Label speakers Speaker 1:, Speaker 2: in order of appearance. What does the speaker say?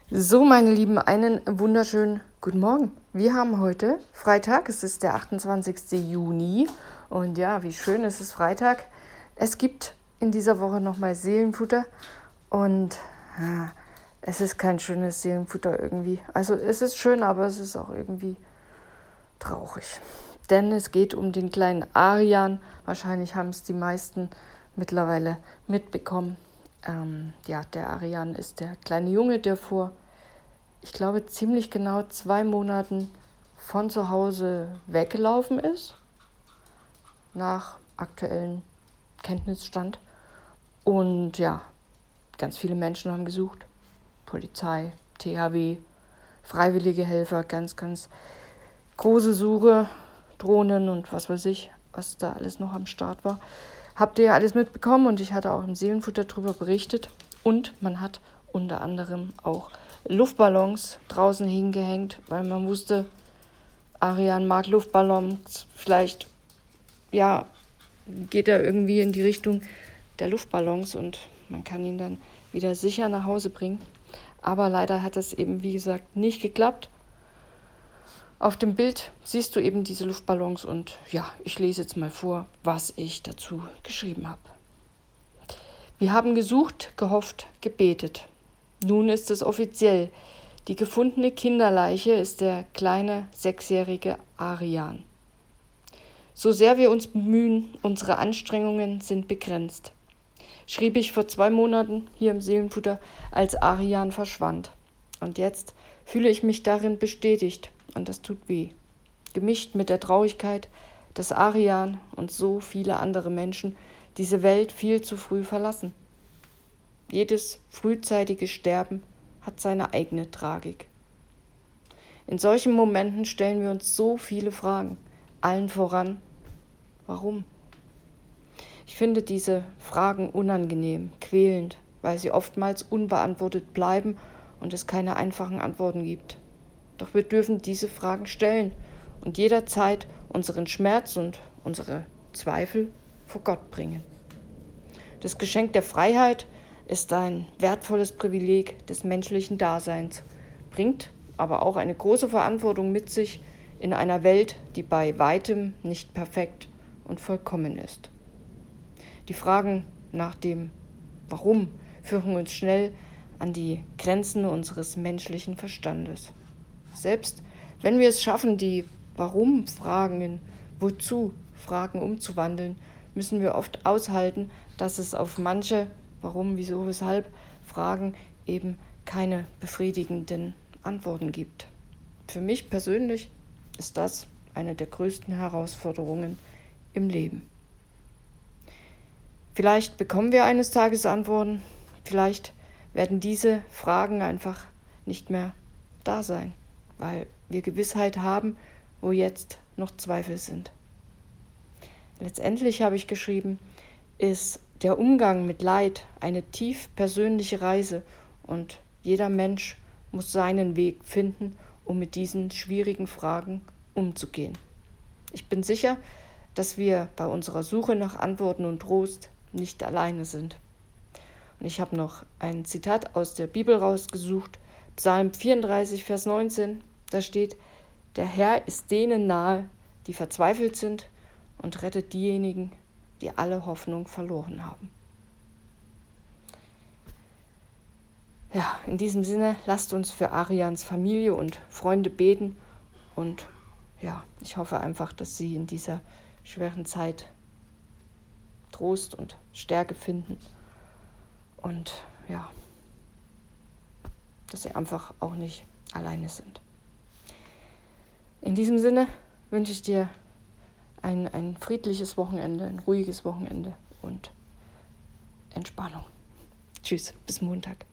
Speaker 1: So, meine Lieben, einen wunderschönen guten Morgen. Wir haben heute Freitag, es ist der 28. Juni und ja, wie schön, es ist Freitag. Es gibt in dieser Woche nochmal Seelenfutter und es ist kein schönes Seelenfutter irgendwie. Also es ist schön, aber es ist auch irgendwie traurig. Denn es geht um den kleinen Arian. Wahrscheinlich haben es die meisten mittlerweile mitbekommen. Der Arian ist der kleine Junge, der vor, ich glaube, ziemlich genau 2 Monaten von zu Hause weggelaufen ist, nach aktuellem Kenntnisstand. Und ja, ganz viele Menschen haben gesucht. Polizei, THW, freiwillige Helfer, ganz, ganz große Suche, Drohnen und was weiß ich, was da alles noch am Start war. Habt ihr ja alles mitbekommen und ich hatte auch im Seelenfutter darüber berichtet. Und man hat unter anderem auch Luftballons draußen hingehängt, weil man wusste, Arian mag Luftballons. Vielleicht, ja, geht er irgendwie in die Richtung der Luftballons und man kann ihn dann wieder sicher nach Hause bringen. Aber leider hat das eben, wie gesagt, nicht geklappt. Auf dem Bild siehst du eben diese Luftballons und ja, ich lese jetzt mal vor, was ich dazu geschrieben habe. Wir haben gesucht, gehofft, gebetet. Nun ist es offiziell. Die gefundene Kinderleiche ist der kleine 6-jährige Arian. So sehr wir uns bemühen, unsere Anstrengungen sind begrenzt. Schrieb ich vor 2 Monaten hier im Seelenfutter, als Arian verschwand. Und jetzt fühle ich mich darin bestätigt und das tut weh. Gemischt mit der Traurigkeit, dass Arian und so viele andere Menschen diese Welt viel zu früh verlassen. Jedes frühzeitige Sterben hat seine eigene Tragik. In solchen Momenten stellen wir uns so viele Fragen, allen voran, warum? Ich finde diese Fragen unangenehm, quälend, weil sie oftmals unbeantwortet bleiben und es keine einfachen Antworten gibt. Doch wir dürfen diese Fragen stellen und jederzeit unseren Schmerz und unsere Zweifel vor Gott bringen. Das Geschenk der Freiheit ist ein wertvolles Privileg des menschlichen Daseins, bringt aber auch eine große Verantwortung mit sich in einer Welt, die bei weitem nicht perfekt und vollkommen ist. Die Fragen nach dem Warum führen uns schnell an die Grenzen unseres menschlichen Verstandes. Selbst wenn wir es schaffen, die Warum-Fragen in Wozu-Fragen umzuwandeln, müssen wir oft aushalten, dass es auf manche Warum, Wieso, Weshalb Fragen eben keine befriedigenden Antworten gibt. Für mich persönlich ist das eine der größten Herausforderungen im Leben. Vielleicht bekommen wir eines Tages Antworten, vielleicht werden diese Fragen einfach nicht mehr da sein, weil wir Gewissheit haben, wo jetzt noch Zweifel sind. Letztendlich habe ich geschrieben, ist der Umgang mit Leid eine tief persönliche Reise und jeder Mensch muss seinen Weg finden, um mit diesen schwierigen Fragen umzugehen. Ich bin sicher, dass wir bei unserer Suche nach Antworten und Trost nicht alleine sind. Und ich habe noch ein Zitat aus der Bibel rausgesucht, Psalm 34, Vers 19, da steht, der Herr ist denen nahe, die verzweifelt sind und rettet diejenigen, die alle Hoffnung verloren haben. Ja, in diesem Sinne, lasst uns für Arians Familie und Freunde beten und ja, ich hoffe einfach, dass sie in dieser schweren Zeit Trost und Stärke finden und ja, dass sie einfach auch nicht alleine sind. In diesem Sinne wünsche ich dir ein friedliches Wochenende, ein ruhiges Wochenende und Entspannung. Tschüss, bis Montag.